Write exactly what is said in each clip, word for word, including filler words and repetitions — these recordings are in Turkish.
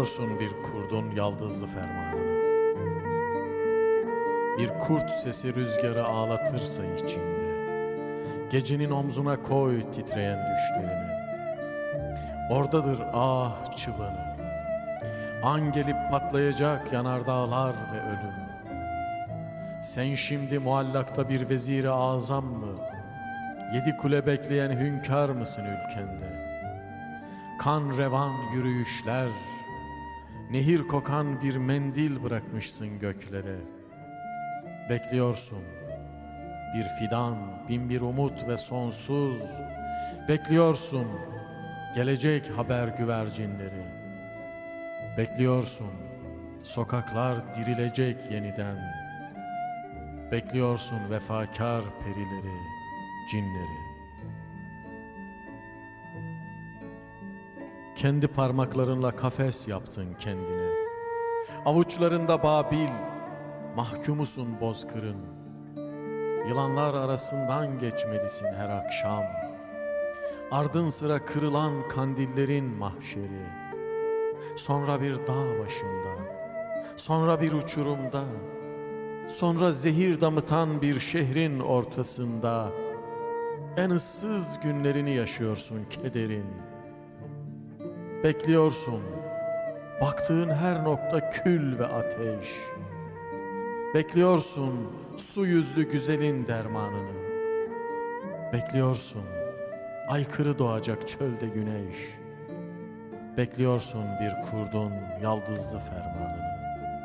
Bekliyorsun bir kurdun yaldızlı fermanını. Bir kurt sesi rüzgarı ağlatırsa içinde, gecenin omzuna koy titreyen düşlerini. Oradadır ah çıbanı, an gelip patlayacak yanardağlar ve ölüm. Sen şimdi muallakta bir vezir-i azam mı, yedi kule bekleyen hünkâr mısın ülkende? Kan revan yürüyüşler, nehir kokan bir mendil bırakmışsın göklere. Bekliyorsun bir fidan, bin bir umut ve sonsuz. Bekliyorsun gelecek haber güvercinleri. Bekliyorsun sokaklar dirilecek yeniden. Bekliyorsun vefakar perileri, cinleri. Kendi parmaklarınla kafes yaptın kendine. Avuçlarında Babil, mahkumusun bozkırın. Yılanlar arasından geçmelisin her akşam. Ardın sıra kırılan kandillerin mahşeri. Sonra bir dağ başında, sonra bir uçurumda, sonra zehir damıtan bir şehrin ortasında en ıssız günlerini yaşıyorsun kederin. Bekliyorsun, baktığın her nokta kül ve ateş. Bekliyorsun su yüzlü güzelin dermanını. Bekliyorsun aykırı doğacak çölde güneş. Bekliyorsun bir kurdun yaldızlı fermanını.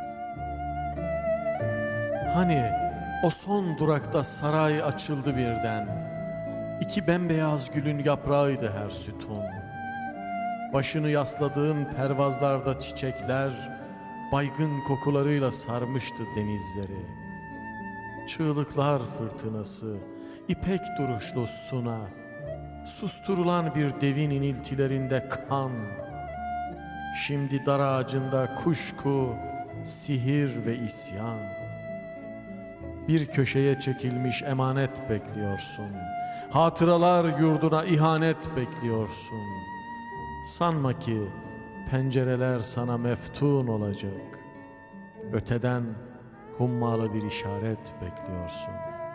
Hani o son durakta saray açıldı birden. İki bembeyaz gülün yaprağıydı her sütun. Başını yasladığın pervazlarda çiçekler baygın kokularıyla sarmıştı denizleri. Çığlıklar fırtınası, ipek duruşlu suna, susturulan bir devin iniltilerinde kan. Şimdi dar ağacında kuşku, sihir ve isyan. Bir köşeye çekilmiş emanet bekliyorsun. Hatıralar yurduna ihanet bekliyorsun. Sanma ki pencereler sana meftun olacak. Öteden hummalı bir işaret bekliyorsun.